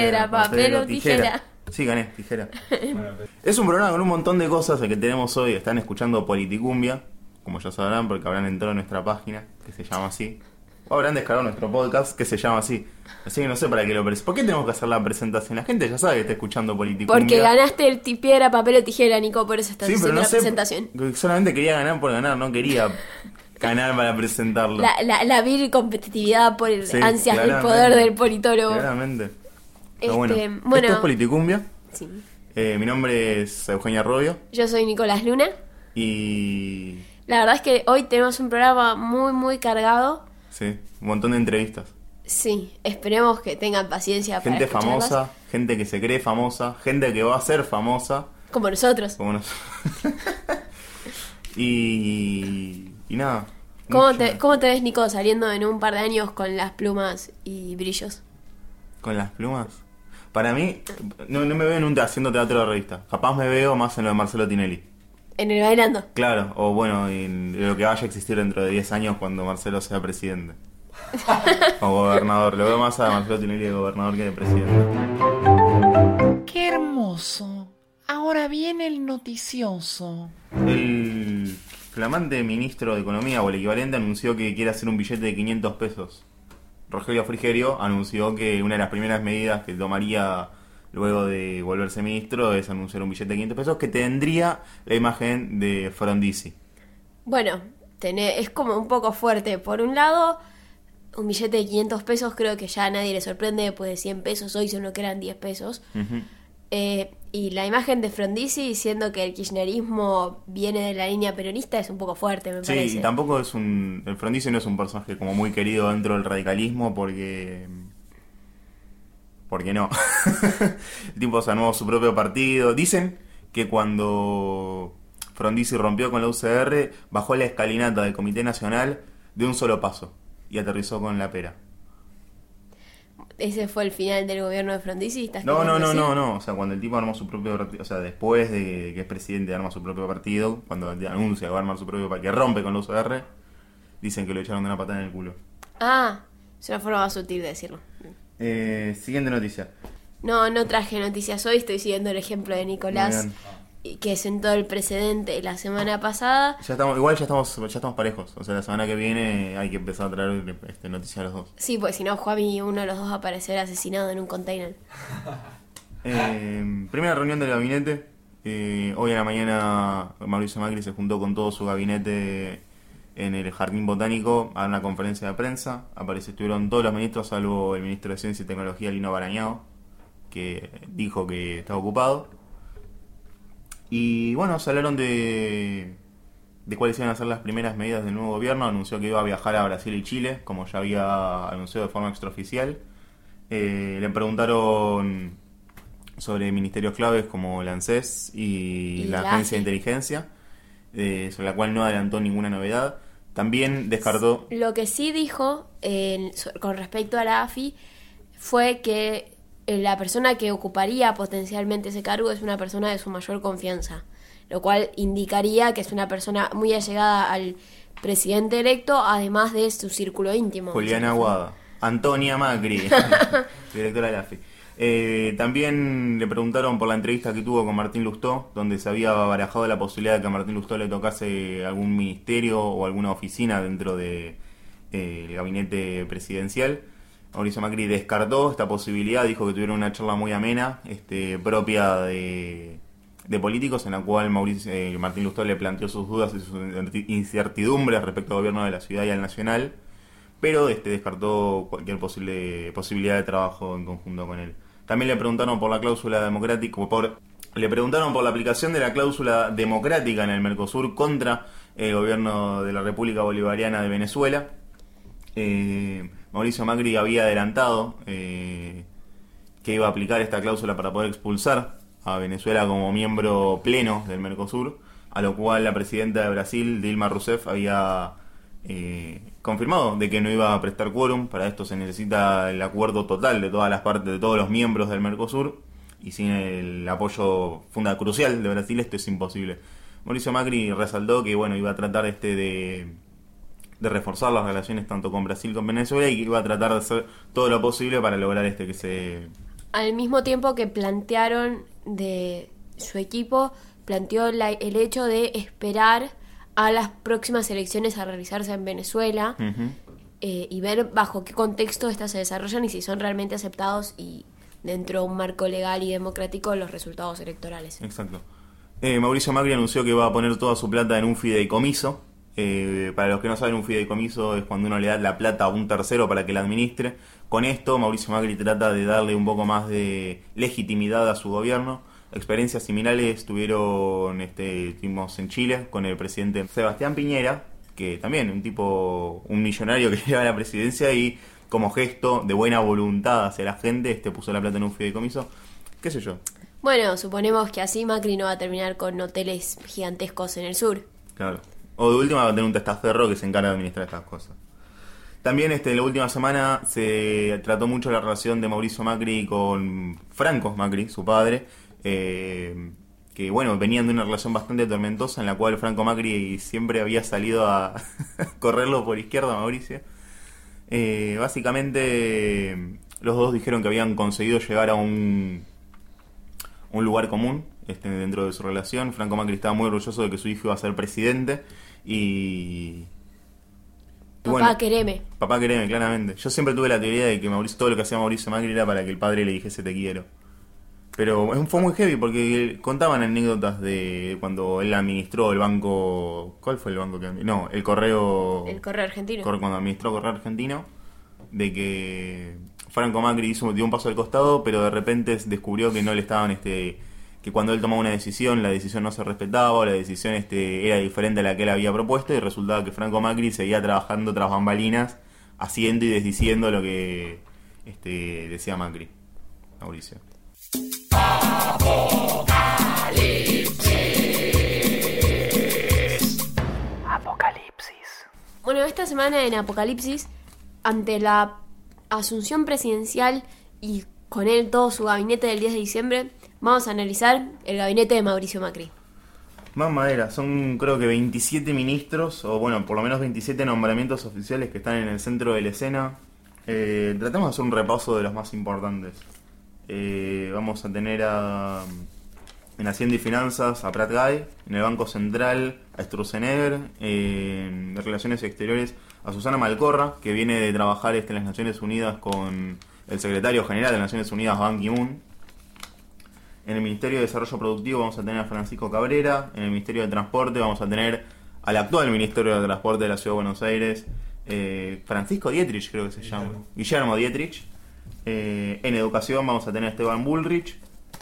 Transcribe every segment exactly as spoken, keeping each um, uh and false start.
piedra, papel o tijera. Sí, gané, tijera. Es un programa con un montón de cosas el que tenemos hoy. Están escuchando Politicumbia, como ya sabrán, porque habrán entrado a nuestra página, que se llama así. O habrán descargado nuestro podcast, que se llama así. Así que no sé para qué lo presento. ¿Por qué tenemos que hacer la presentación? La gente ya sabe que está escuchando Politicumbia. Porque ganaste el ti- piedra, papel o tijera, Nico, por eso estás Sí, pero haciendo no la sé, presentación. solamente quería ganar por ganar, no quería ganar para presentarlo. La, la, la vil competitividad por el Sí, ansias del claramente, poder del politólogo. Claramente. Pero Este, bueno, bueno. esto es Politicumbia. Sí. Eh, mi nombre es Eugenia Robio. Yo soy Nicolás Luna. Y... La verdad es que hoy tenemos un programa muy, muy cargado. sí, un montón de entrevistas. Sí, esperemos que tengan paciencia para Gente escucharlas. famosa, gente que se cree famosa, gente que va a ser famosa. Como nosotros. Como nos... y... y nada. ¿Cómo mucha- te, ¿Cómo te ves, Nico, saliendo en un par de años con las plumas y brillos? Con las plumas. Para mí, no, no me veo en un, haciendo teatro de revista. Capaz me veo más en lo de Marcelo Tinelli. En el bailando. Claro, o bueno, en lo que vaya a existir dentro de diez años cuando Marcelo sea presidente. O gobernador. Lo veo más a Marcelo Tinelli de gobernador que de presidente. ¡Qué hermoso! Ahora viene el noticioso. El flamante ministro de Economía, o el equivalente, anunció que quiere hacer un billete de quinientos pesos. Rogelio Frigerio anunció que una de las primeras medidas que tomaría luego de volverse ministro es anunciar un billete de quinientos pesos que tendría la imagen de Frondizi. Bueno, tené- es como un poco fuerte. Por un lado, un billete de quinientos pesos creo que ya a nadie le sorprende, pues de cien pesos hoy son lo que eran diez pesos. Ujú. Eh, y la imagen de Frondizi diciendo que el kirchnerismo viene de la línea peronista es un poco fuerte, me Sí, parece. y tampoco es un... el Frondizi no es un personaje como muy querido dentro del radicalismo porque... porque no. El tipo se armó su propio partido. Dicen que cuando Frondizi rompió con la U C R, bajó la escalinata del Comité Nacional de un solo paso y aterrizó con la pera. Ese fue el final del gobierno de Frondizi. ¿Estás No, no, queriendo no, decir? no, no. O sea, cuando el tipo armó su propio partido, o sea, después de que es presidente arma su propio partido, cuando anuncia que va a armar su propio partido, que rompe con la U C R, dicen que lo echaron de una patada en el culo. Ah, es una forma más sutil de decirlo. Eh, siguiente noticia. No, no traje noticias hoy, estoy siguiendo el ejemplo de Muy Nicolás, bien. y que sentó el precedente la semana pasada. Ya estamos, igual ya estamos, ya estamos parejos. O sea, la semana que viene hay que empezar a traer este, noticias a los dos. Sí, pues si no, Juami, uno de los dos va a aparecer asesinado en un container. Eh, primera reunión del gabinete. Eh, hoy a la mañana Mauricio Macri se juntó con todo su gabinete en el Jardín Botánico a una conferencia de prensa. Aparece, estuvieron todos los ministros, salvo el ministro de Ciencia y Tecnología, Lino Barañao, que dijo que estaba ocupado. Y bueno, se hablaron de, de cuáles iban a ser las primeras medidas del nuevo gobierno. Anunció que iba a viajar a Brasil y Chile, como ya había anunciado de forma extraoficial. Eh, le preguntaron sobre ministerios claves como la ANSES y, Y la la Agencia de AFI. Inteligencia, eh, sobre la cual no adelantó ninguna novedad. También descartó... Lo que sí dijo eh, so- con respecto a la A F I fue que eh, la persona que ocuparía potencialmente ese cargo es una persona de su mayor confianza, lo cual indicaría que es una persona muy allegada al presidente electo, además de su círculo íntimo. Juliana Aguada, Antonia Macri, directora de la A F I. Eh, también le preguntaron por la entrevista que tuvo con Martín Lustó, donde se había barajado la posibilidad de que a Martín Lustó le tocase algún ministerio o alguna oficina dentro del de, eh, gabinete presidencial. Mauricio Macri descartó esta posibilidad, dijo que tuvieron una charla muy amena, este, propia de, de políticos, en la cual Mauricio, eh, Martín Lustó le planteó sus dudas y sus incertidumbres respecto al gobierno de la ciudad y al nacional, pero este, descartó cualquier posible posibilidad de trabajo en conjunto con él. También le preguntaron por la cláusula democrática, por, le preguntaron por la aplicación de la cláusula democrática en el Mercosur contra el gobierno de la República Bolivariana de Venezuela. Eh, Mauricio Macri había adelantado eh, que iba a aplicar esta cláusula para poder expulsar a Venezuela como miembro pleno del Mercosur, a lo cual la presidenta de Brasil, Dilma Rousseff, había eh, confirmado de que no iba a prestar quórum. Para esto se necesita el acuerdo total de todas las partes, de todos los miembros del Mercosur, y sin el apoyo funda crucial de Brasil esto es imposible. Mauricio Macri resaltó que bueno, iba a tratar este de, de reforzar las relaciones tanto con Brasil como con Venezuela, y que iba a tratar de hacer todo lo posible para lograr este que se Al mismo tiempo que plantearon de su equipo, planteó la, el hecho de esperar a las próximas elecciones a realizarse en Venezuela Uh-huh. eh, y ver bajo qué contexto estas se desarrollan y si son realmente aceptados y dentro de un marco legal y democrático los resultados electorales. Exacto. Eh, Mauricio Macri anunció que va a poner toda su plata en un fideicomiso. Eh, para los que no saben, un fideicomiso es cuando uno le da la plata a un tercero para que la administre. Con esto, Mauricio Macri trata de darle un poco más de legitimidad a su gobierno. Experiencias similares tuvieron este, tuvimos en Chile con el presidente Sebastián Piñera, que también un tipo, un millonario que llega a la presidencia y como gesto de buena voluntad hacia la gente, este puso la plata en un fideicomiso. ¿Qué sé yo? Bueno, suponemos que así Macri no va a terminar con hoteles gigantescos en el sur. Claro. O de última va a tener un testaferro que se encarga de administrar estas cosas. También este, en la última semana se trató mucho la relación de Mauricio Macri con Franco Macri, su padre, eh, que bueno, venían de una relación bastante tormentosa en la cual Franco Macri siempre había salido a correrlo por izquierda a Mauricio. Eh, básicamente los dos dijeron que habían conseguido llegar a un, un lugar común este, dentro de su relación. Franco Macri estaba muy orgulloso de que su hijo iba a ser presidente y... Papá, bueno, quereme. Papá quereme, claramente. Yo siempre tuve la teoría de que Mauricio, todo lo que hacía Mauricio Macri era para que el padre le dijese te quiero. Pero fue muy heavy porque contaban anécdotas de cuando él administró el banco... ¿Cuál fue el banco que administró? No, el correo... El correo argentino. Cuando administró Correo Argentino, de que Franco Macri hizo, dio un paso al costado, pero de repente descubrió que no le estaban... este que cuando él tomaba una decisión, la decisión no se respetaba, o la decisión este era diferente a la que él había propuesto, y resultaba que Franco Macri seguía trabajando tras bambalinas, haciendo y desdiciendo lo que este decía Macri. Mauricio. Apocalipsis. Apocalipsis. Bueno, esta semana en Apocalipsis, ante la asunción presidencial y con él todo su gabinete del diez de diciembre, vamos a analizar el gabinete de Mauricio Macri. Más madera, son creo que veintisiete ministros, o bueno, por lo menos veintisiete nombramientos oficiales que están en el centro de la escena. Eh, tratemos de hacer un repaso de los más importantes. Eh, vamos a tener a, en Hacienda y Finanzas a Prat Guy, en el Banco Central a Sturzenegger, eh, en Relaciones Exteriores a Susana Malcorra, que viene de trabajar este, en las Naciones Unidas con el secretario general de las Naciones Unidas, Ban Ki-moon. En el Ministerio de Desarrollo Productivo vamos a tener a Francisco Cabrera. En el Ministerio de Transporte vamos a tener al actual Ministerio de Transporte de la Ciudad de Buenos Aires, eh, Francisco Dietrich, creo que se llama. Guillermo Dietrich. Eh, en Educación vamos a tener a Esteban Bullrich.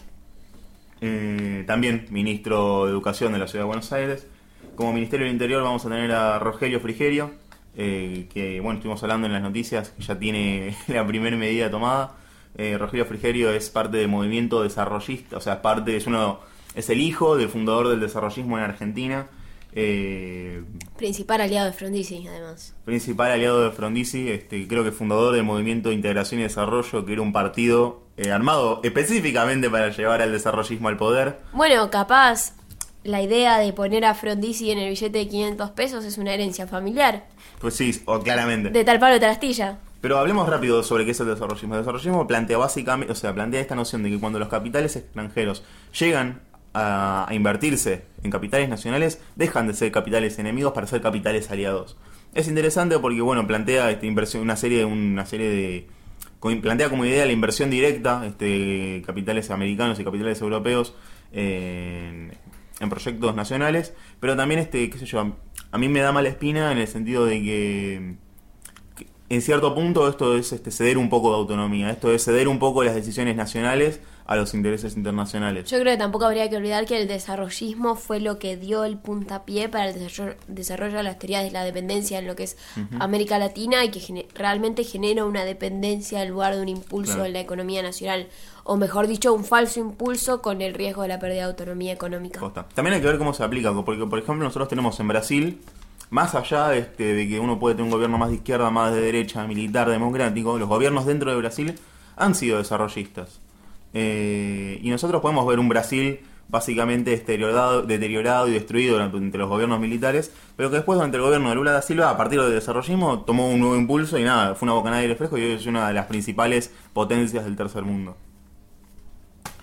Eh, también Ministro de Educación de la Ciudad de Buenos Aires. Como Ministerio del Interior vamos a tener a Rogelio Frigerio, eh, que bueno, estuvimos hablando en las noticias, que ya tiene la primera medida tomada. Eh, Rogelio Frigerio es parte del movimiento desarrollista, o sea, es parte, es uno, es el hijo del fundador del desarrollismo en Argentina. Eh, Principal aliado de Frondizi, además. Principal aliado de Frondizi, este, creo que fundador del Movimiento de Integración y Desarrollo, que era un partido eh, armado específicamente para llevar al desarrollismo al poder. Bueno, capaz la idea de poner a Frondizi en el billete de quinientos pesos es una herencia familiar. Pues sí, o claramente. De tal palo, tal astilla. Pero hablemos rápido sobre qué es el desarrollismo. El desarrollismo plantea básicamente, o sea, plantea esta noción de que cuando los capitales extranjeros llegan a, a invertirse en capitales nacionales, dejan de ser capitales enemigos para ser capitales aliados. Es interesante porque, bueno, plantea esta inversión, una serie, una serie de, plantea como idea la inversión directa, este, capitales americanos y capitales europeos en, en proyectos nacionales, pero también, este, qué sé yo, a mí me da mala espina en el sentido de que en cierto punto esto es este, ceder un poco de autonomía, esto es ceder un poco las decisiones nacionales a los intereses internacionales. Yo creo que tampoco habría que olvidar que el desarrollismo fue lo que dio el puntapié para el desarrollo, desarrollo de las teorías de la dependencia en lo que es uh-huh. América Latina y que gene- realmente genera una dependencia en lugar de un impulso claro. en la economía nacional, o mejor dicho, un falso impulso con el riesgo de la pérdida de autonomía económica. Costa. También hay que ver cómo se aplica, porque por ejemplo nosotros tenemos en Brasil, más allá este, de que uno puede tener un gobierno más de izquierda, más de derecha, militar, democrático, los gobiernos dentro de Brasil han sido desarrollistas. Eh, y nosotros podemos ver un Brasil básicamente deteriorado, deteriorado y destruido durante los gobiernos militares, pero que después durante el gobierno de Lula da Silva, a partir del desarrollismo, tomó un nuevo impulso y nada, fue una bocanada de aire fresco y hoy es una de las principales potencias del tercer mundo.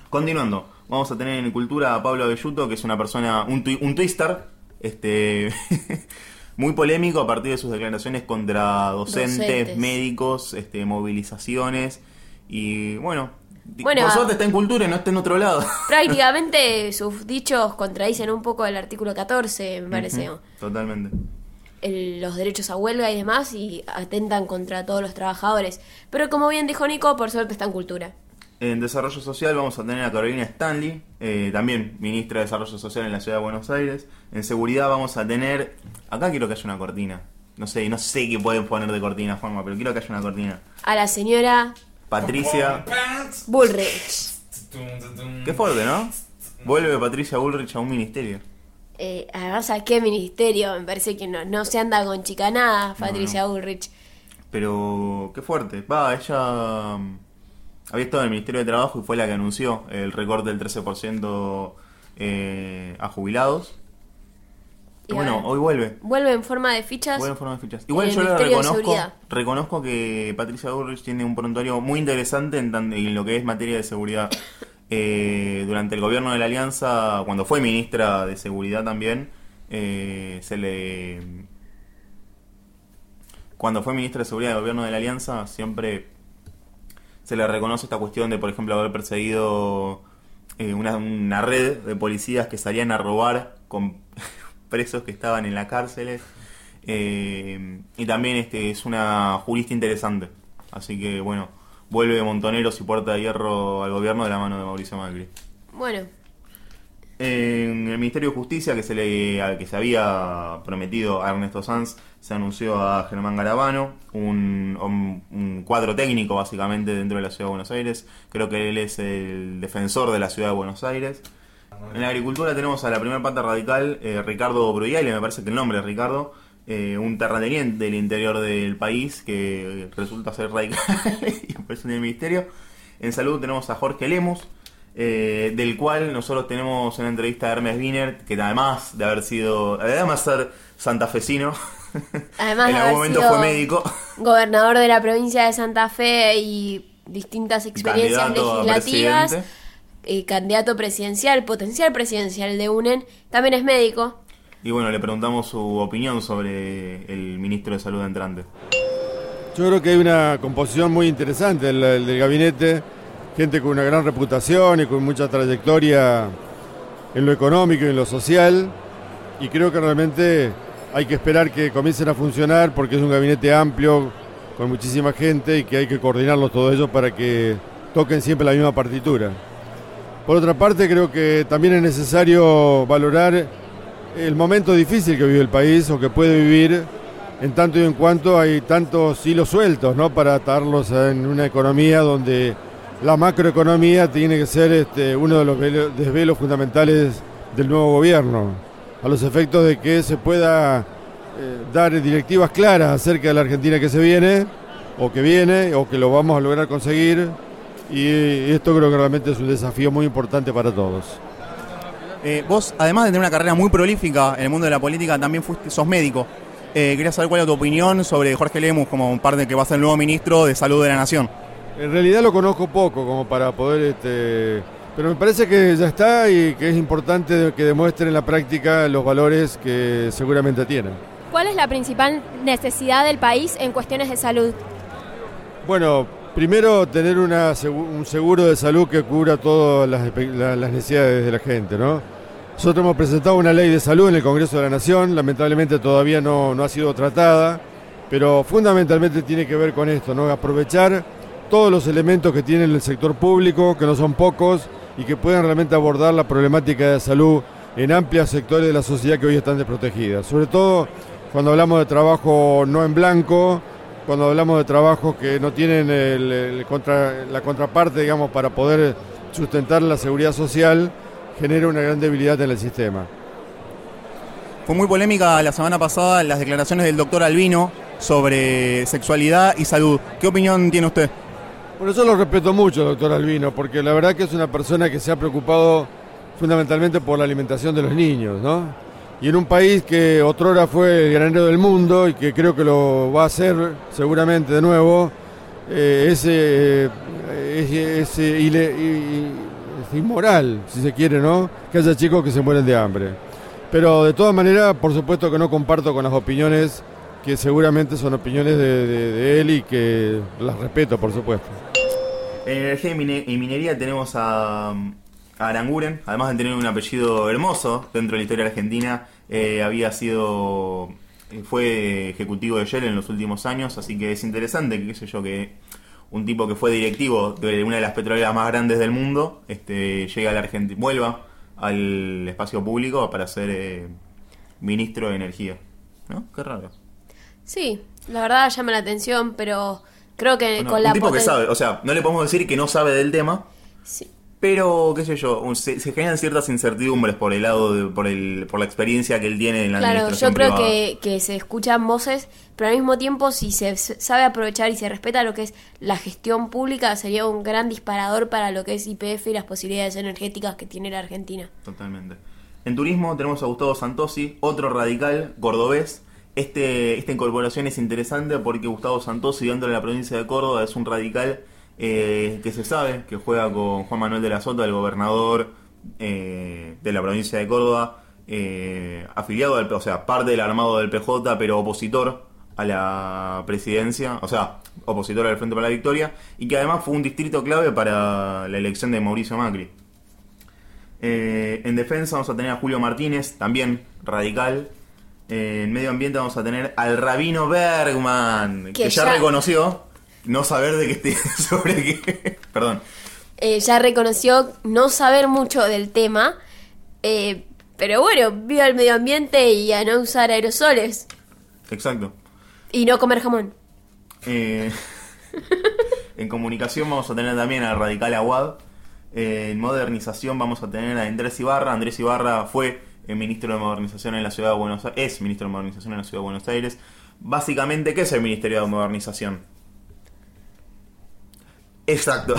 Continuando, vamos a tener en cultura a Pablo Abelluto, que es una persona, un, twi- un twister, este, muy polémico a partir de sus declaraciones contra docentes, Docentes. médicos, este, movilizaciones y bueno, Bueno, por a- suerte está en cultura y no está en otro lado. Prácticamente sus dichos contradicen un poco el artículo catorce, me parece. Ujú, totalmente. El- los derechos a huelga y demás, y atentan contra todos los trabajadores. Pero como bien dijo Nico, por suerte está en cultura. En Desarrollo Social vamos a tener a Carolina Stanley, eh, también ministra de Desarrollo Social en la Ciudad de Buenos Aires. En Seguridad vamos a tener... Acá quiero que haya una cortina. No sé, no sé qué pueden poner de cortina, Juanma, pero quiero que haya una cortina. A la señora Patricia... Bullrich. Qué fuerte, ¿no? Vuelve Patricia Bullrich a un ministerio. Eh, además, ¿a qué ministerio? Me parece que no, no se anda con chicanadas, Patricia Bullrich. Pero qué fuerte. Va, ella mm, había estado en el Ministerio de Trabajo y fue la que anunció el recorte del trece por ciento eh, a jubilados. Y Y bueno, ahora hoy vuelve. Vuelve en forma de fichas. Vuelve en forma de fichas. Igual en el yo le Ministerio de reconozco, Seguridad. reconozco que Patricia Bullrich tiene un prontuario muy interesante en, tan- en lo que es materia de seguridad. Eh, durante el gobierno de la Alianza, cuando fue ministra de Seguridad también, eh, se le... Cuando fue ministra de Seguridad del gobierno de la Alianza, siempre se le reconoce esta cuestión de, por ejemplo, haber perseguido eh, una, una red de policías que salían a robar con presos que estaban en las cárceles. Eh, y también este es una jurista interesante. Así que, bueno, vuelve Montoneros y Puerta de Hierro al gobierno de la mano de Mauricio Macri. Bueno, En el Ministerio de Justicia, que se le al que se había prometido a Ernesto Sanz, se anunció a Germán Garabano, un, un, un cuadro técnico básicamente dentro de la Ciudad de Buenos Aires. Creo que él es el defensor de la Ciudad de Buenos Aires. En la agricultura tenemos a la primera pata radical, eh, Ricardo Bruyale, me parece que el nombre es Ricardo, eh, un terrateniente del interior del país que resulta ser radical y aparece en el ministerio. En salud tenemos a Jorge Lemus, eh, del cual nosotros tenemos una entrevista de Hermes Wiener, que además de haber sido, además de ser santafesino, además en de algún haber momento sido fue médico. gobernador de la provincia de Santa Fe y distintas experiencias Candidato a legislativas, presidente. eh, candidato presidencial, potencial presidencial de U N E N, también es médico. Y bueno, le preguntamos su opinión sobre el ministro de Salud entrante. Yo creo que hay una composición muy interesante del, del gabinete, gente con una gran reputación y con mucha trayectoria en lo económico y en lo social, y creo que realmente hay que esperar que comiencen a funcionar porque es un gabinete amplio, con muchísima gente, y que hay que coordinarlos todos ellos para que toquen siempre la misma partitura. Por otra parte, creo que también es necesario valorar el momento difícil que vive el país o que puede vivir, en tanto y en cuanto hay tantos hilos sueltos, ¿no?, para atarlos en una economía donde la macroeconomía tiene que ser este, uno de los velo- desvelos fundamentales del nuevo gobierno, a los efectos de que se pueda eh, dar directivas claras acerca de la Argentina que se viene, o que viene, o que lo vamos a lograr conseguir, y esto creo que realmente es un desafío muy importante para todos. Eh, vos, además de tener una carrera muy prolífica en el mundo de la política, también fuiste, sos médico. Eh, quería saber cuál es tu opinión sobre Jorge Lemus como parte que va a ser el nuevo ministro de Salud de la Nación. En realidad lo conozco poco como para poder, este, pero me parece que ya está y que es importante que demuestre en la práctica los valores que seguramente tiene. ¿Cuál es la principal necesidad del país en cuestiones de salud? Bueno, primero tener una, un seguro de salud que cubra todas las, las necesidades de la gente, ¿no? Nosotros hemos presentado una ley de salud en el Congreso de la Nación, lamentablemente todavía no, no ha sido tratada, pero fundamentalmente tiene que ver con esto, ¿no? Aprovechar todos los elementos que tiene el sector público, que no son pocos, y que puedan realmente abordar la problemática de salud en amplios sectores de la sociedad que hoy están desprotegidas. Sobre todo cuando hablamos de trabajo no en blanco, cuando hablamos de trabajos que no tienen el, el contra, la contraparte, digamos, para poder sustentar la seguridad social, genera una gran debilidad en el sistema. Fue muy polémica la semana pasada las declaraciones del doctor Albino sobre sexualidad y salud. ¿Qué opinión tiene usted? Bueno, yo lo respeto mucho, doctor Albino, porque la verdad que es una persona que se ha preocupado fundamentalmente por la alimentación de los niños, ¿no? Y en un país que otrora fue el granero del mundo y que creo que lo va a hacer seguramente de nuevo, eh, ese, eh, ese, ese ile, hasta inmoral, si se quiere, ¿no? Que haya chicos que se mueren de hambre. Pero de todas maneras, por supuesto que no comparto con las opiniones que seguramente son opiniones de, de, de él y que las respeto, por supuesto. En energía y, mine- y minería tenemos a, a Aranguren, además de tener un apellido hermoso dentro de la historia argentina, eh, había sido, fue ejecutivo de Shell en los últimos años, así que es interesante, qué sé yo, que un tipo que fue directivo de una de las petroleras más grandes del mundo, este, llega a la Argentina, vuelva al espacio público para ser eh, ministro de energía, ¿no? Qué raro. Sí, la verdad llama la atención, pero creo que Bueno, con un la tipo que poten- sabe, o sea, no le podemos decir que no sabe del tema, Sí. pero qué sé yo, un- se, se generan ciertas incertidumbres por el lado de, por el por la experiencia que él tiene en la Claro, yo administración creo privada. que, que se escuchan voces, pero al mismo tiempo si se s- sabe aprovechar y se respeta lo que es la gestión pública, sería un gran disparador para lo que es Y P F y las posibilidades energéticas que tiene la Argentina. Totalmente. En turismo tenemos a Gustavo Santosi, otro radical cordobés. Este, esta incorporación es interesante porque Gustavo Santosi, dentro de la provincia de Córdoba, es un radical eh, que se sabe que juega con Juan Manuel de la Sota, el gobernador eh, de la provincia de Córdoba, eh, afiliado, al, o sea, parte del armado del P J, pero opositor a la presidencia, o sea, opositor al Frente para la Victoria, y que además fue un distrito clave para la elección de Mauricio Macri. Eh, en defensa vamos a tener a Julio Martínez, también radical. Eh, en medio ambiente vamos a tener al Rabino Bergman, que, Que ya, ya- reconoció no saber de qué esté sobre qué. Perdón. Eh, ya reconoció no saber mucho del tema, eh, pero bueno, viva el medio ambiente y a no usar aerosoles Exacto. y no comer jamón. Eh, en comunicación vamos a tener también al radical Aguad. Eh, en modernización vamos a tener a Andrés Ibarra. Andrés Ibarra fue el ministro de Modernización en la Ciudad de Buenos Aires. Es ministro de Modernización en la Ciudad de Buenos Aires. Básicamente, ¿qué es el Ministerio de Modernización? Exacto.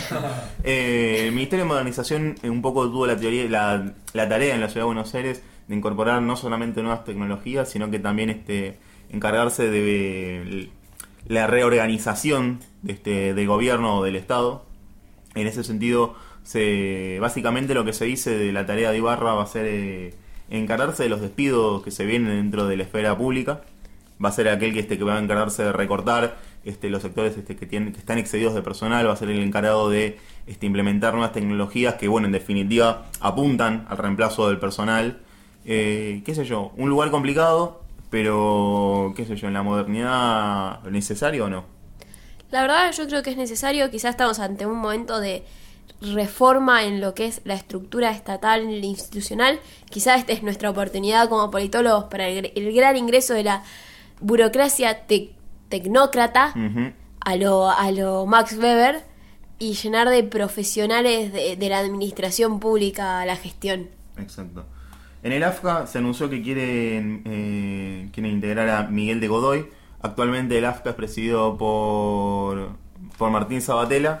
Eh, el Ministerio de Modernización eh, un poco tuvo la teoría, la, la tarea en la Ciudad de Buenos Aires de incorporar no solamente nuevas tecnologías, sino que también este encargarse de la reorganización de este, del gobierno o del Estado. En ese sentido, se básicamente lo que se dice de la tarea de Ibarra va a ser eh, encargarse de los despidos que se vienen dentro de la esfera pública. Va a ser aquel que este que va a encargarse de recortar este los sectores este que tienen que están excedidos de personal, va a ser el encargado de este implementar nuevas tecnologías que, bueno, en definitiva apuntan al reemplazo del personal. Eh, qué sé yo, un lugar complicado, pero qué sé yo, en la modernidad, ¿necesario o no? La verdad yo creo que es necesario, quizás estamos ante un momento de reforma en lo que es la estructura estatal e institucional. Quizás esta es nuestra oportunidad como politólogos para el, el gran ingreso de la burocracia te- tecnócrata Ujú. a lo a lo Max Weber y llenar de profesionales de, de la administración pública la gestión. Exacto. En el A F C A se anunció que quieren, eh, quieren integrar a Miguel de Godoy. Actualmente el A F C A es presidido por, por Martín Sabatella.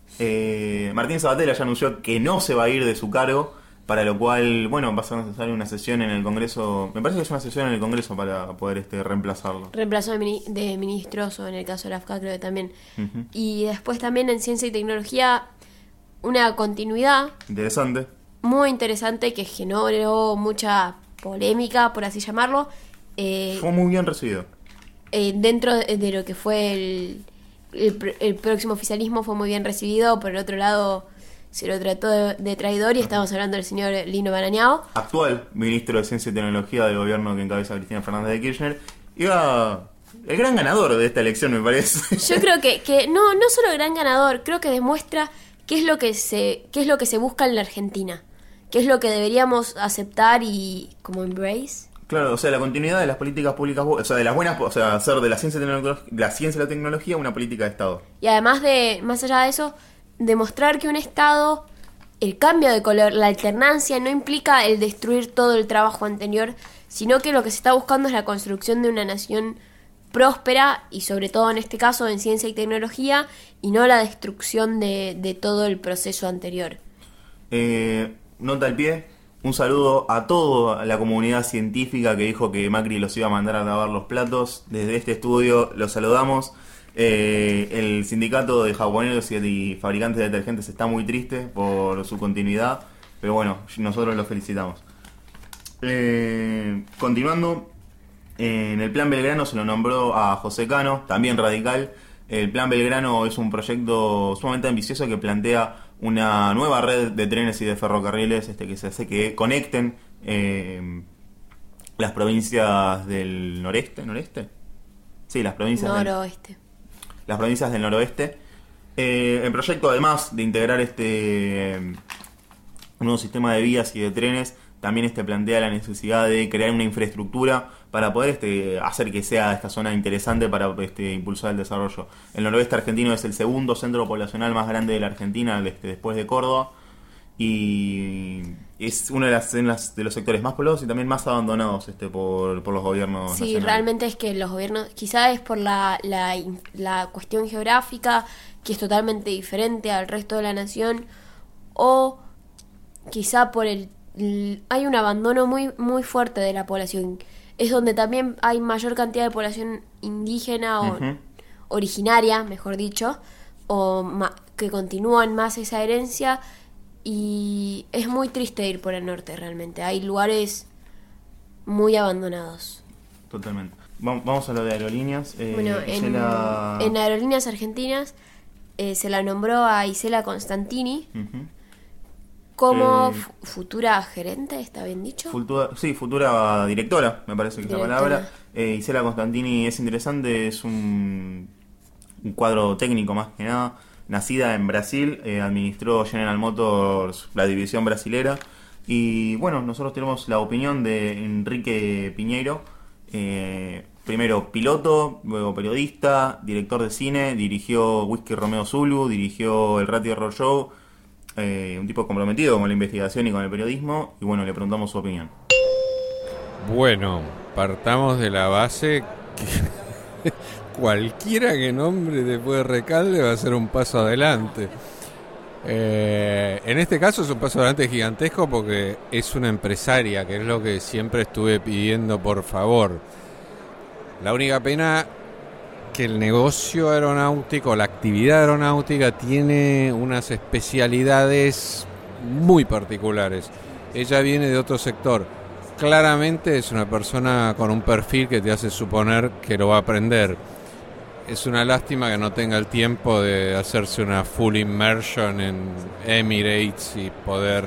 Eh, Martín Sabatella ya anunció que no se va a ir de su cargo, para lo cual, bueno, va a ser necesaria una sesión en el Congreso. Me parece que es una sesión en el Congreso para poder este reemplazarlo. Reemplazo de, mini- de ministros, o en el caso de la A F C A creo que también. Ujú. Y después también en ciencia y tecnología una continuidad Interesante. muy interesante que generó mucha polémica, por así llamarlo, eh, Fue muy bien recibido. eh, dentro de, de lo que fue el, el, pr- el próximo oficialismo fue muy bien recibido. Por el otro lado se lo trató de, de traidor y estamos hablando del señor Lino Barañao. Actual ministro de Ciencia y Tecnología del gobierno que encabeza Cristina Fernández de Kirchner. Iba el gran ganador de esta elección, me parece. Yo creo que, que no, no solo gran ganador, creo que demuestra qué es lo que se, qué es lo que se busca en la Argentina, qué es lo que deberíamos aceptar y como embrace. Claro, o sea, la continuidad de las políticas públicas, bu- o sea, de las buenas, o sea, hacer de la ciencia y tecnología, la ciencia y la tecnología una política de Estado. Y además de, más allá de eso, demostrar que un Estado, el cambio de color, la alternancia, no implica el destruir todo el trabajo anterior, sino que lo que se está buscando es la construcción de una nación próspera y sobre todo en este caso en ciencia y tecnología y no la destrucción de, de todo el proceso anterior. Eh, nota al pie, un saludo a toda la comunidad científica que dijo que Macri los iba a mandar a lavar los platos. Desde este estudio los saludamos. Eh, el sindicato de jaboneros y fabricantes de detergentes está muy triste por su continuidad, pero bueno, nosotros los felicitamos. Eh, continuando, eh, en el Plan Belgrano se lo nombró a José Cano, también radical. El Plan Belgrano es un proyecto sumamente ambicioso que plantea una nueva red de trenes y de ferrocarriles este, que se hace que conecten eh, las provincias del noreste, ¿noreste? Sí, las provincias Noroeste. del, las provincias del noroeste. Eh, el proyecto, además de integrar este eh, un nuevo sistema de vías y de trenes, también este plantea la necesidad de crear una infraestructura para poder este, hacer que sea esta zona interesante para este, impulsar el desarrollo. El noroeste argentino es el segundo centro poblacional más grande de la Argentina, este, después de Córdoba, y es uno de, las, de, las, de los sectores más poblados y también más abandonados este, por, por los gobiernos Sí, nacionales. realmente es que los gobiernos, quizás es por la, la, la cuestión geográfica, que es totalmente diferente al resto de la nación, o quizá por el, el hay un abandono muy muy fuerte de la población. Es donde también hay mayor cantidad de población indígena o Uh-huh. originaria, mejor dicho, o ma- que continúan más esa herencia, y es muy triste ir por el norte realmente. Hay lugares muy abandonados. Totalmente. Vam- Vamos a lo de aerolíneas. Eh, Bueno, en, Isela- en Aerolíneas Argentinas eh, se la nombró a Isela Constantini Ujú. como Eh, fu- futura gerente, ¿está bien dicho? Futura, sí, futura directora, me parece que es la Directora. palabra. Eh, Isela Constantini es interesante, es un, un cuadro técnico más que nada. Nacida en Brasil, eh, administró General Motors, la división brasilera. Y bueno, nosotros tenemos la opinión de Enrique Piñeiro. Eh, primero piloto, luego periodista, director de cine, dirigió Whisky Romeo Zulu, dirigió El Ratty Horror Show. Eh, un tipo comprometido con la investigación y con el periodismo. Y bueno, le preguntamos su opinión. Bueno, partamos de la base que cualquiera que nombre después de Recalde va a ser un paso adelante. Eh, en este caso es un paso adelante gigantesco porque es una empresaria, que es lo que siempre estuve pidiendo por favor. La única pena que el negocio aeronáutico, la actividad aeronáutica tiene unas especialidades muy particulares. Ella viene de otro sector. Claramente es una persona con un perfil que te hace suponer que lo va a aprender. Es una lástima que no tenga el tiempo de hacerse una full immersion en Emirates y poder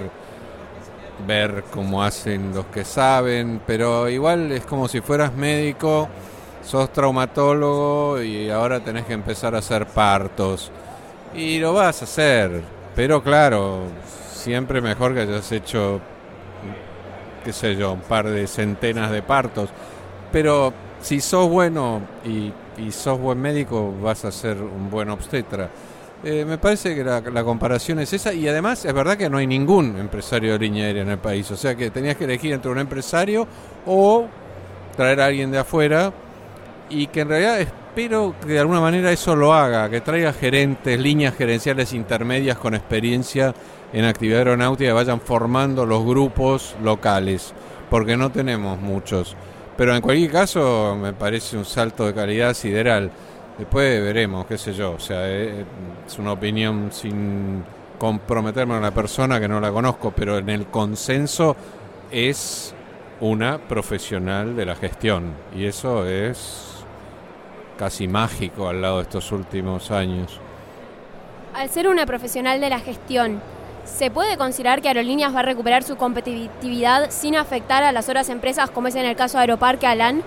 ver cómo hacen los que saben, pero igual es como si fueras médico, sos traumatólogo y ahora tenés que empezar a hacer partos. Y lo vas a hacer, pero claro, siempre mejor que hayas hecho, qué sé yo, un par de centenas de partos. Pero si sos bueno y, y sos buen médico, vas a ser un buen obstetra. Eh, me parece que la, la comparación es esa, y además es verdad que no hay ningún empresario de línea aérea en el país, o sea que tenías que elegir entre un empresario o traer a alguien de afuera, y que en realidad espero que de alguna manera eso lo haga, que traiga gerentes, líneas gerenciales intermedias con experiencia en actividad aeronáutica, que vayan formando los grupos locales, porque no tenemos muchos. Pero en cualquier caso me parece un salto de calidad sideral. Después veremos, qué sé yo, o sea, es una opinión sin comprometerme a una persona que no la conozco, pero en el consenso es una profesional de la gestión, y eso es casi mágico al lado de estos últimos años. Al ser una profesional de la gestión, ¿se puede considerar que Aerolíneas va a recuperar su competitividad sin afectar a las otras empresas, como es en el caso de Aeroparque Alan?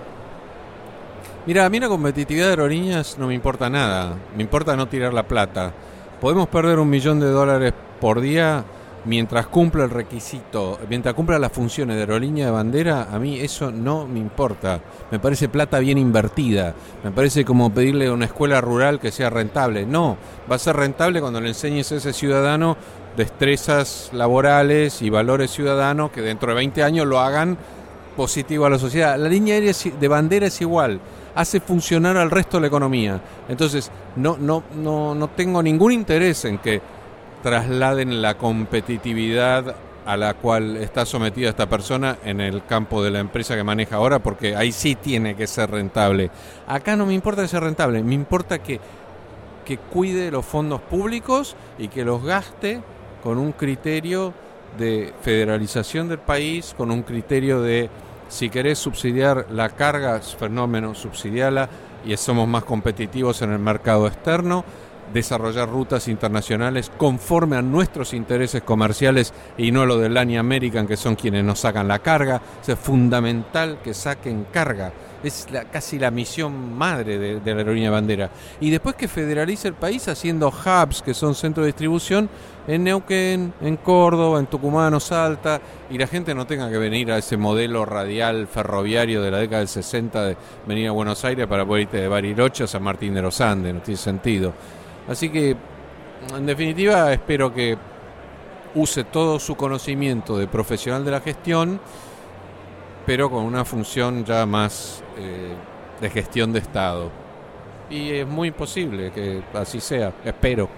Mira, a mí la competitividad de aerolíneas no me importa nada, me importa no tirar la plata. Podemos perder un millón de dólares por día mientras cumpla el requisito, mientras cumpla las funciones de aerolínea de bandera. A mí eso no me importa, me parece plata bien invertida, me parece como pedirle a una escuela rural que sea rentable. No, va a ser rentable cuando le enseñes a ese ciudadano destrezas laborales y valores ciudadanos que dentro de veinte años lo hagan positivo a la sociedad. La línea aérea de bandera es igual, hace funcionar al resto de la economía. Entonces no, no, no, no tengo ningún interés en que trasladen la competitividad a la cual está sometida esta persona en el campo de la empresa que maneja ahora, porque ahí sí tiene que ser rentable. Acá no me importa que sea rentable, me importa que, que cuide los fondos públicos y que los gaste con un criterio de federalización del país, con un criterio de, si querés subsidiar la carga, fenómeno, subsidiala y somos más competitivos en el mercado externo, desarrollar rutas internacionales conforme a nuestros intereses comerciales y no lo del Latin American, que son quienes nos sacan la carga. O sea, es fundamental que saquen carga. Es la, casi la misión madre de, de la aerolínea bandera. Y después que federalice el país haciendo hubs, que son centros de distribución, en Neuquén, en Córdoba, en Tucumán o Salta, y la gente no tenga que venir a ese modelo radial ferroviario de la década del sesenta de venir a Buenos Aires para poder irte de Bariloche a San Martín de los Andes. No tiene sentido. Así que, en definitiva, espero que use todo su conocimiento de profesional de la gestión, pero con una función ya más eh, de gestión de Estado. Y es muy posible que así sea, espero.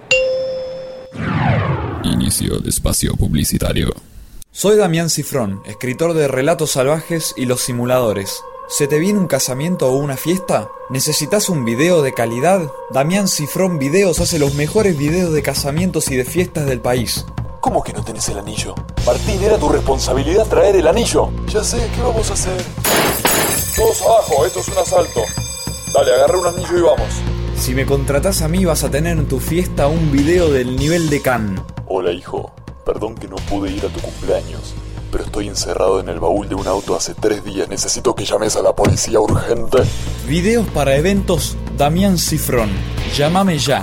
Inicio de espacio publicitario. Soy Damián Cifrón, escritor de Relatos Salvajes y Los Simuladores. ¿Se te viene un casamiento o una fiesta? ¿Necesitas un video de calidad? Damián Cifrón Videos hace los mejores videos de casamientos y de fiestas del país. ¿Cómo que no tenés el anillo? Martín, era tu responsabilidad traer el anillo. Ya sé, ¿qué vamos a hacer? Todos abajo, esto es un asalto. Dale, agarra un anillo y vamos. Si me contratás a mí vas a tener en tu fiesta un video del nivel de Cannes. Hola, hijo. Perdón que no pude ir a tu cumpleaños, pero estoy encerrado en el baúl de un auto hace tres días. Necesito que llames a la policía urgente. Videos para eventos Damián Cifrón. Llámame ya.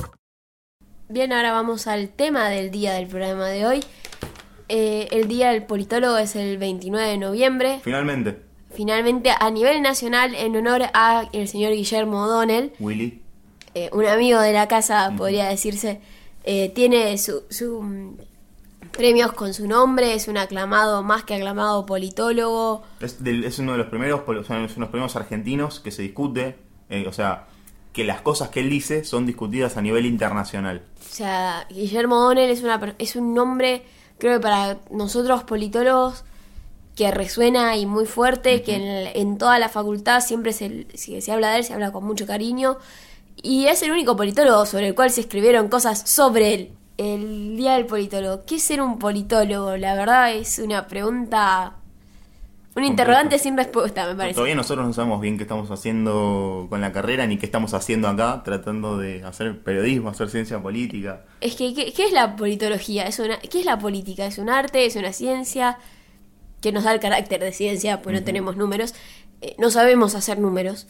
Bien, ahora vamos al tema del día del programa de hoy. Eh, el Día del Politólogo es el veintinueve de noviembre. Finalmente. Finalmente, a nivel nacional, en honor a el señor Guillermo O'Donnell. Willy. Eh, un amigo de la casa, mm. podría decirse. Eh, tiene su... su premios con su nombre, es un aclamado, más que aclamado politólogo. Es, del, es uno de los primeros, o sea, es uno de los primeros argentinos que se discute, eh, o sea, que las cosas que él dice son discutidas a nivel internacional. O sea, Guillermo O'Donnell es, una, es un nombre, creo que para nosotros politólogos, que resuena y muy fuerte, uh-huh. que en, en toda la facultad siempre se, si se habla de él, se habla con mucho cariño. Y es el único politólogo sobre el cual se escribieron cosas sobre él. El Día del Politólogo. ¿Qué es ser un politólogo? La verdad es una pregunta, un interrogante sin respuesta, me parece. Todavía nosotros no sabemos bien qué estamos haciendo con la carrera, ni qué estamos haciendo acá, tratando de hacer periodismo, hacer ciencia política. Es que, ¿qué, qué es la politología? ¿Es una, ¿Qué es la política? ¿Es un arte? ¿Es una ciencia? Que nos da el carácter de ciencia, pues uh-huh. no tenemos números. Eh, no sabemos hacer números.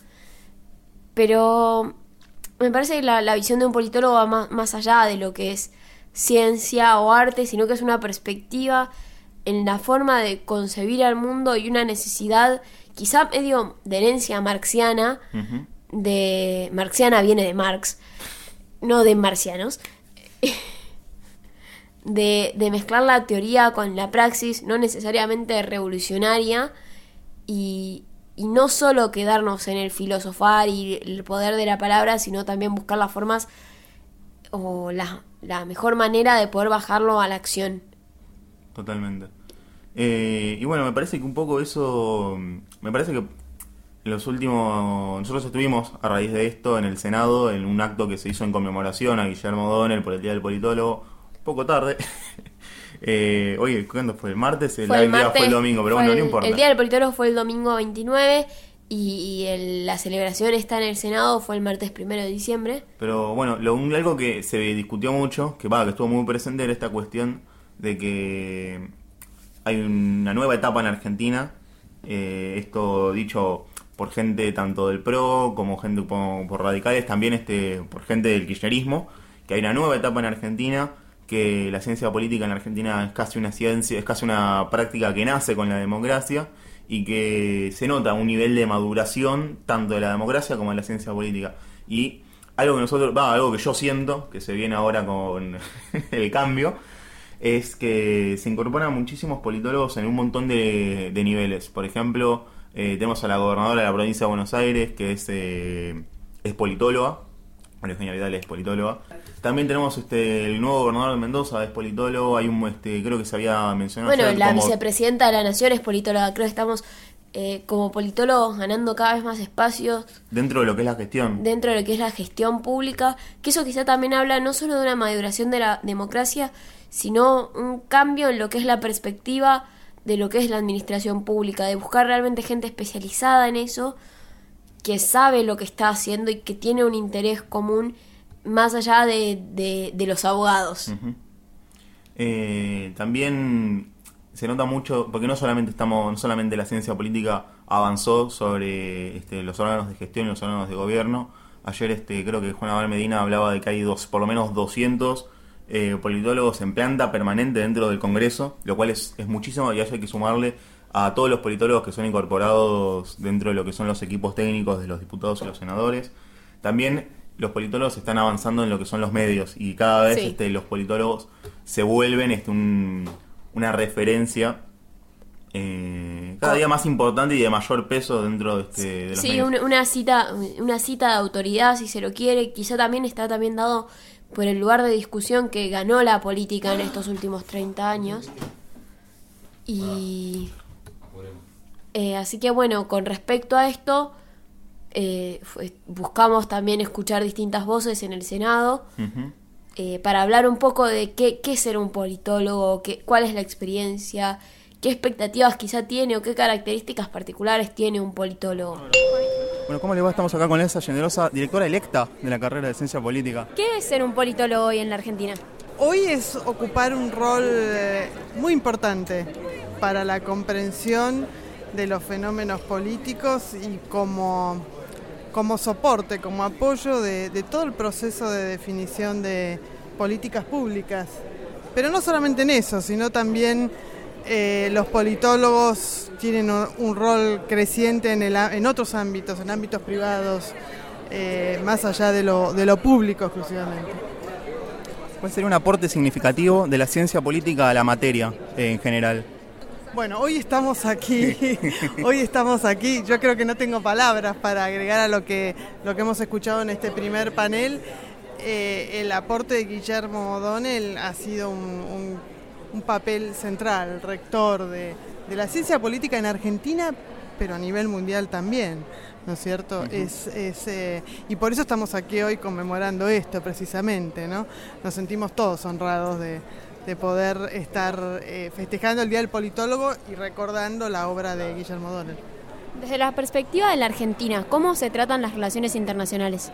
Pero me parece que la, la visión de un politólogo va más, más allá de lo que es ciencia o arte, sino que es una perspectiva en la forma de concebir al mundo y una necesidad, quizá medio de herencia marxiana, uh-huh. de marxiana viene de Marx, no de marcianos, de, de mezclar la teoría con la praxis, no necesariamente revolucionaria, y, y no solo quedarnos en el filosofar y el poder de la palabra, sino también buscar las formas o la, la mejor manera de poder bajarlo a la acción. Totalmente. Eh, y bueno, me parece que un poco eso, me parece que en los últimos, nosotros estuvimos a raíz de esto en el Senado, en un acto que se hizo en conmemoración a Guillermo O'Donnell por el Día del Politólogo, un poco tarde. eh, oye, ¿cuándo fue? ¿El martes? El, fue el, el martes, día fue el domingo, pero bueno, el, no importa. El Día del Politólogo fue el domingo veintinueve. Y, y el, la celebración está en el Senado, fue el martes primero de diciembre. Pero bueno, lo, algo que se discutió mucho, que va, que estuvo muy presente, era esta cuestión de que hay una nueva etapa en Argentina. Eh, esto dicho por gente tanto del P R O como gente por, por radicales, también este por gente del kirchnerismo, que hay una nueva etapa en Argentina, que la ciencia política en Argentina es casi una ciencia, es casi una práctica que nace con la democracia, y que se nota un nivel de maduración tanto de la democracia como de la ciencia política. Y algo que nosotros, va, algo que yo siento que se viene ahora con el cambio, es que se incorporan muchísimos politólogos en un montón de, de niveles. Por ejemplo, eh, tenemos a la gobernadora de la provincia de Buenos Aires, que es, eh, es politóloga, María Eugenia Vidal es politóloga. También tenemos este el nuevo gobernador de Mendoza, es politólogo. Hay un este creo que se había mencionado. Bueno, ayer la como... vicepresidenta de la Nación es politóloga. Creo que estamos eh, como politólogos ganando cada vez más espacios dentro de lo que es la gestión. Dentro de lo que es la gestión pública. Que eso quizá también habla no solo de una maduración de la democracia, sino un cambio en lo que es la perspectiva de lo que es la administración pública, de buscar realmente gente especializada en eso, que sabe lo que está haciendo y que tiene un interés común más allá de, de, de los abogados. Uh-huh. Eh, también se nota mucho, porque no solamente estamos, no solamente la ciencia política avanzó sobre este, los órganos de gestión y los órganos de gobierno. Ayer este, creo que Juan Abel Medina hablaba de que hay dos, por lo menos doscientos eh, politólogos en planta permanente dentro del Congreso, lo cual es, es muchísimo, y a eso hay que sumarle a todos los politólogos que son incorporados dentro de lo que son los equipos técnicos de los diputados y los senadores. También los politólogos están avanzando en lo que son los medios y cada vez sí. este, los politólogos se vuelven este, un, una referencia eh, cada día más importante y de mayor peso dentro de, este, de los sí, medios. Sí, una cita, una cita de autoridad, si se lo quiere. Quizá también está también dado por el lugar de discusión que ganó la política en estos últimos treinta años. Y... Eh, así que bueno, con respecto a esto, eh, fue, buscamos también escuchar distintas voces en el Senado uh-huh. eh, para hablar un poco de qué, qué es ser un politólogo, qué, cuál es la experiencia, qué expectativas quizá tiene o qué características particulares tiene un politólogo. Bueno, ¿cómo le va? Estamos acá con Elsa Generosa, directora electa de la carrera de Ciencia Política. ¿Qué es ser un politólogo hoy en la Argentina? Hoy es ocupar un rol eh, muy importante para la comprensión de los fenómenos políticos y como, como soporte, como apoyo de, de todo el proceso de definición de políticas públicas. Pero no solamente en eso, sino también eh, los politólogos tienen un, un rol creciente en, el, en otros ámbitos, en ámbitos privados, eh, más allá de lo, de lo público exclusivamente. ¿Cuál sería un aporte significativo de la ciencia política a la materia eh, en general? Bueno, hoy estamos aquí, hoy estamos aquí, yo creo que no tengo palabras para agregar a lo que, lo que hemos escuchado en este primer panel. Eh, el aporte de Guillermo O'Donnell ha sido un, un, un papel central, rector de, de la ciencia política en Argentina, pero a nivel mundial también, ¿no es cierto? Uh-huh. Es, es, eh, y por eso estamos aquí hoy conmemorando esto precisamente, ¿no? Nos sentimos todos honrados de... de poder estar eh, festejando el Día del Politólogo y recordando la obra de Guillermo O'Donnell. Desde la perspectiva de la Argentina, ¿cómo se tratan las relaciones internacionales?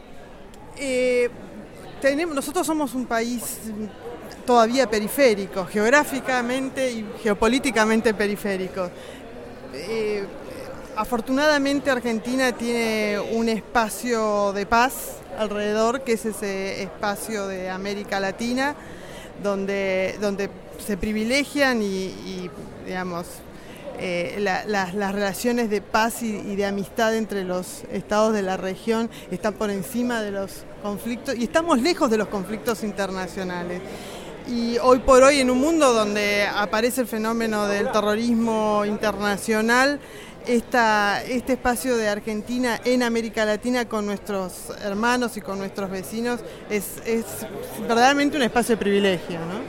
Eh, tenemos, nosotros somos un país todavía periférico, geográficamente y geopolíticamente periférico. Eh, afortunadamente Argentina tiene un espacio de paz alrededor, que es ese espacio de América Latina, donde donde se privilegian y, y digamos eh, la, la, las relaciones de paz y, y de amistad entre los estados de la región están por encima de los conflictos y estamos lejos de los conflictos internacionales. Y hoy por hoy, en un mundo donde aparece el fenómeno del terrorismo internacional, Esta, este espacio de Argentina en América Latina con nuestros hermanos y con nuestros vecinos es, es verdaderamente un espacio de privilegio, ¿no?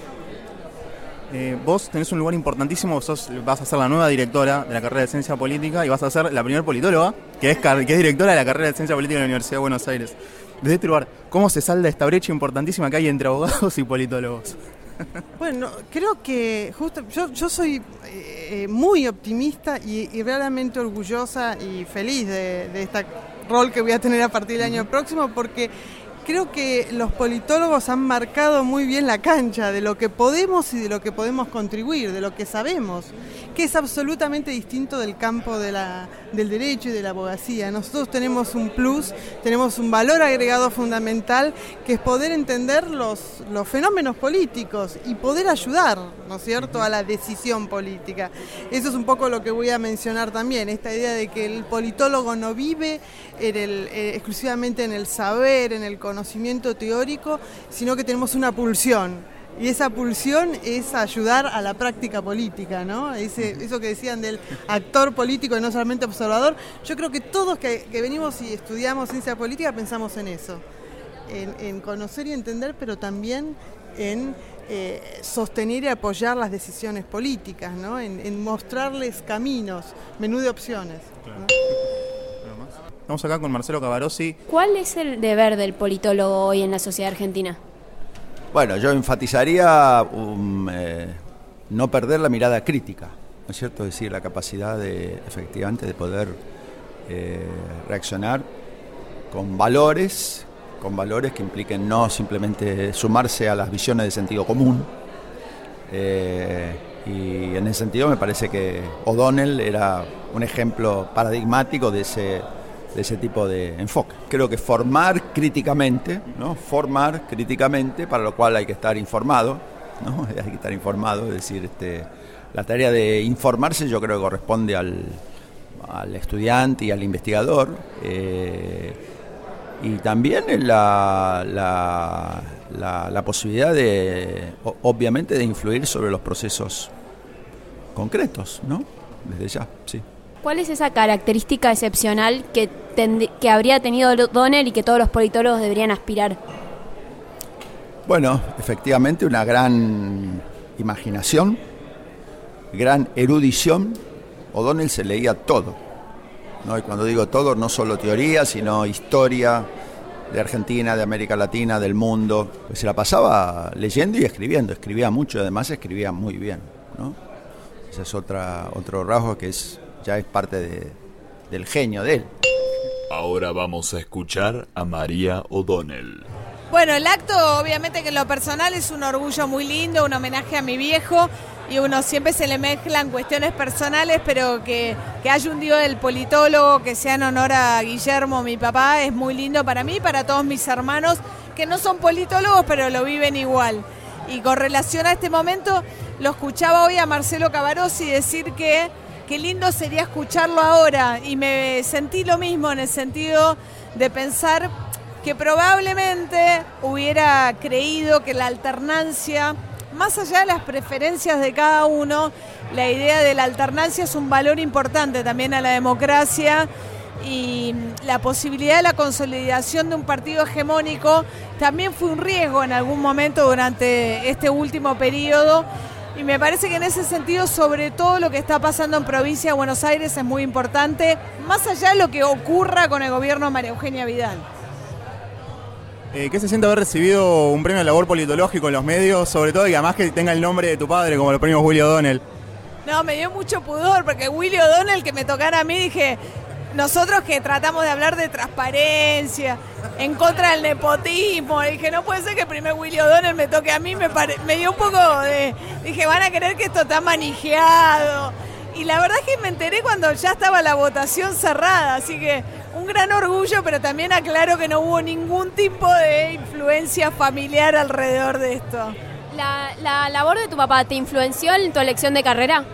Eh, vos tenés un lugar importantísimo, sos, vas a ser la nueva directora de la carrera de Ciencia Política y vas a ser la primera politóloga que es, que es directora de la carrera de Ciencia Política de la Universidad de Buenos Aires. Desde este lugar, ¿cómo se salda esta brecha importantísima que hay entre abogados y politólogos? Bueno, creo que justo yo, yo soy eh, muy optimista y, y realmente orgullosa y feliz de, de este rol que voy a tener a partir del año próximo, porque creo que los politólogos han marcado muy bien la cancha de lo que podemos y de lo que podemos contribuir, de lo que sabemos, que es absolutamente distinto del campo de la, del derecho y de la abogacía. Nosotros tenemos un plus, tenemos un valor agregado fundamental, que es poder entender los, los fenómenos políticos y poder ayudar, ¿no es cierto?, a la decisión política. Eso es un poco lo que voy a mencionar también, esta idea de que el politólogo no vive en el, eh, exclusivamente en el saber, en el conocimiento teórico, sino que tenemos una pulsión Y esa pulsión es ayudar a la práctica política, ¿no? Ese, eso que decían del actor político y no solamente observador. Yo creo que todos que, que venimos y estudiamos ciencia política pensamos en eso, en, en conocer y entender, pero también en eh, sostener y apoyar las decisiones políticas, ¿no? En, en mostrarles caminos, menú de opciones, ¿no? Estamos acá con Marcelo Cavarossi. ¿Cuál es el deber del politólogo hoy en la sociedad argentina? Bueno, yo enfatizaría um, eh, no perder la mirada crítica, ¿no es cierto? Es decir, la capacidad de, efectivamente, de poder eh, reaccionar con valores, con valores que impliquen no simplemente sumarse a las visiones de sentido común. Eh, y en ese sentido me parece que O'Donnell era un ejemplo paradigmático de ese... de ese tipo de enfoque. Creo que formar críticamente, ¿no? Formar críticamente, para lo cual hay que estar informado, ¿no? Hay que estar informado, es decir, este, la tarea de informarse yo creo que corresponde al, al estudiante y al investigador, eh, y también la, la, la, la posibilidad de, obviamente, de influir sobre los procesos concretos, ¿no? Desde ya, sí. ¿Cuál es esa característica excepcional que, tend- que habría tenido O'Donnell y que todos los politólogos deberían aspirar? Bueno, efectivamente una gran imaginación, gran erudición. O'Donnell se leía todo, ¿no? Y cuando digo todo, no solo teoría, sino historia de Argentina, de América Latina, del mundo. Pues se la pasaba leyendo y escribiendo, escribía mucho y además escribía muy bien, ¿no? Ese es otra, otro rasgo que es... ya es parte de, del genio de él. Ahora vamos a escuchar a María O'Donnell. Bueno, el acto obviamente que en lo personal es un orgullo muy lindo, un homenaje a mi viejo, y uno siempre se le mezclan cuestiones personales, pero que, que haya un día del politólogo, que sea en honor a Guillermo, mi papá, es muy lindo para mí y para todos mis hermanos, que no son politólogos, pero lo viven igual. Y con relación a este momento, lo escuchaba hoy a Marcelo Cavarossi decir que qué lindo sería escucharlo ahora, y me sentí lo mismo en el sentido de pensar que probablemente hubiera creído que la alternancia, más allá de las preferencias de cada uno, la idea de la alternancia es un valor importante también a la democracia, y la posibilidad de la consolidación de un partido hegemónico también fue un riesgo en algún momento durante este último periodo. Y me parece que en ese sentido, sobre todo lo que está pasando en provincia de Buenos Aires es muy importante, más allá de lo que ocurra con el gobierno de María Eugenia Vidal. Eh, ¿Qué se siente haber recibido un premio de labor politológico en los medios? Sobre todo, y además que tenga el nombre de tu padre, como los premios Willy O'Donnell. No, me dio mucho pudor, porque Willy O'Donnell, que me tocara a mí, dije, nosotros que tratamos de hablar de transparencia, en contra del nepotismo, dije, no puede ser que el primer Willy O'Donnell me toque a mí, me, pare... me dio un poco de... Dije, van a creer que esto está manijeado. Y la verdad es que me enteré cuando ya estaba la votación cerrada, así que un gran orgullo, pero también aclaro que no hubo ningún tipo de influencia familiar alrededor de esto. ¿La, la labor de tu papá te influenció en tu elección de carrera?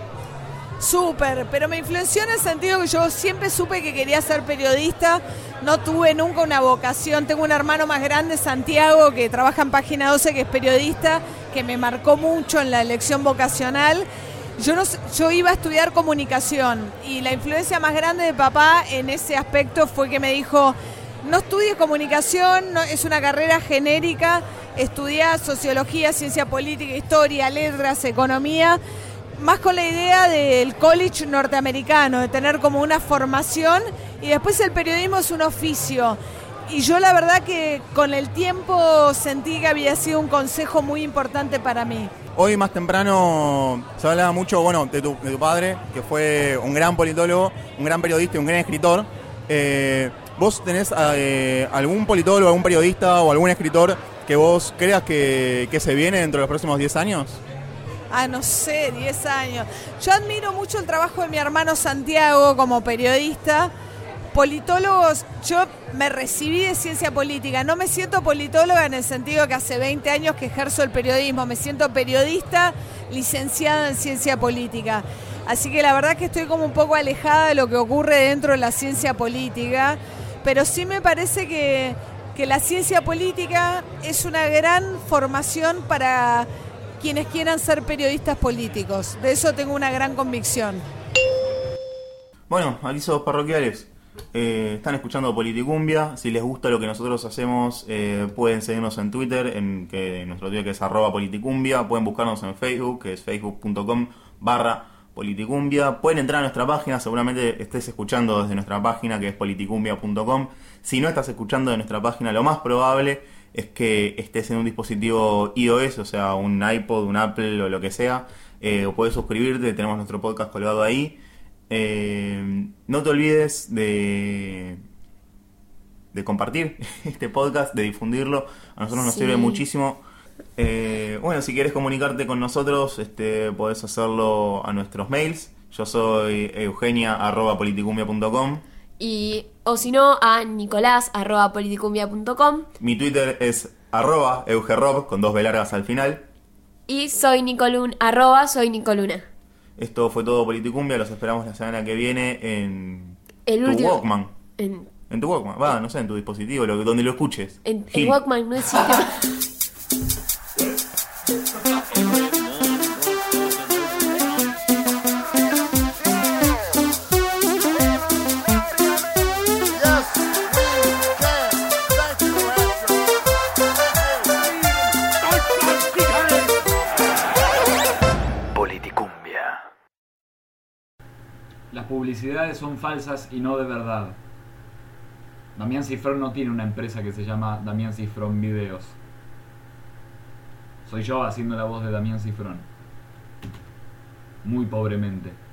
Súper, pero me influenció en el sentido que yo siempre supe que quería ser periodista, no tuve nunca una vocación. Tengo un hermano más grande, Santiago, que trabaja en Página doce, que es periodista, que me marcó mucho en la elección vocacional. Yo, no, yo iba a estudiar comunicación, y la influencia más grande de papá en ese aspecto fue que me dijo, no estudies comunicación, no, es una carrera genérica, estudia sociología, ciencia política, historia, letras, economía, más con la idea del college norteamericano, de tener como una formación, y después el periodismo es un oficio. Y yo la verdad que con el tiempo sentí que había sido un consejo muy importante para mí. Hoy más temprano se hablaba mucho, bueno, de tu, de tu padre, que fue un gran politólogo, un gran periodista y un gran escritor. Eh, ¿Vos tenés eh, algún politólogo, algún periodista o algún escritor que vos creas que, que se viene dentro de los próximos diez años? Ah, no sé, diez años. Yo admiro mucho el trabajo de mi hermano Santiago como periodista. Politólogos, yo me recibí de ciencia política, no me siento politóloga en el sentido que hace veinte años que ejerzo el periodismo, me siento periodista licenciada en ciencia política. Así que la verdad que estoy como un poco alejada de lo que ocurre dentro de la ciencia política, pero sí me parece que, que la ciencia política es una gran formación para quienes quieran ser periodistas políticos. De eso tengo una gran convicción. Bueno, avisos parroquiales. Eh, están escuchando Politicumbia. Si les gusta lo que nosotros hacemos, eh, pueden seguirnos en Twitter, en que nuestro Twitter que es arroba Politicumbia. Pueden buscarnos en Facebook, que es facebook.com barra Politicumbia. Pueden entrar a nuestra página, seguramente estés escuchando desde nuestra página, que es politicumbia punto com. Si no estás escuchando de nuestra página, lo más probable es que estés en un dispositivo iOS, o sea, un iPod, un Apple o lo que sea. Eh, o puedes suscribirte, tenemos nuestro podcast colgado ahí. Eh, no te olvides de de compartir este podcast, de difundirlo. A nosotros nos Sí. sirve muchísimo. Eh, bueno, si quieres comunicarte con nosotros, este, podés hacerlo a nuestros mails. Yo soy eugenia arroba politicumbia punto com. Y, o si no, a nicolás arroba politicumbia punto com. Mi Twitter es arroba eugerob con dos B largas al final. Y soy Nicolun, arroba soy Nicoluna. Esto fue todo Politicumbia. Los esperamos la semana que viene en El tu último- Walkman. En, En tu Walkman, va, no sé, en tu dispositivo, lo, donde lo escuches. en, Gil. en Walkman no existe. Politicumbia. Las publicidades son falsas y no de verdad. Damián Cifrón no tiene una empresa que se llama Damián Cifrón Videos. Soy yo haciendo la voz de Damián Cifrón. Muy pobremente.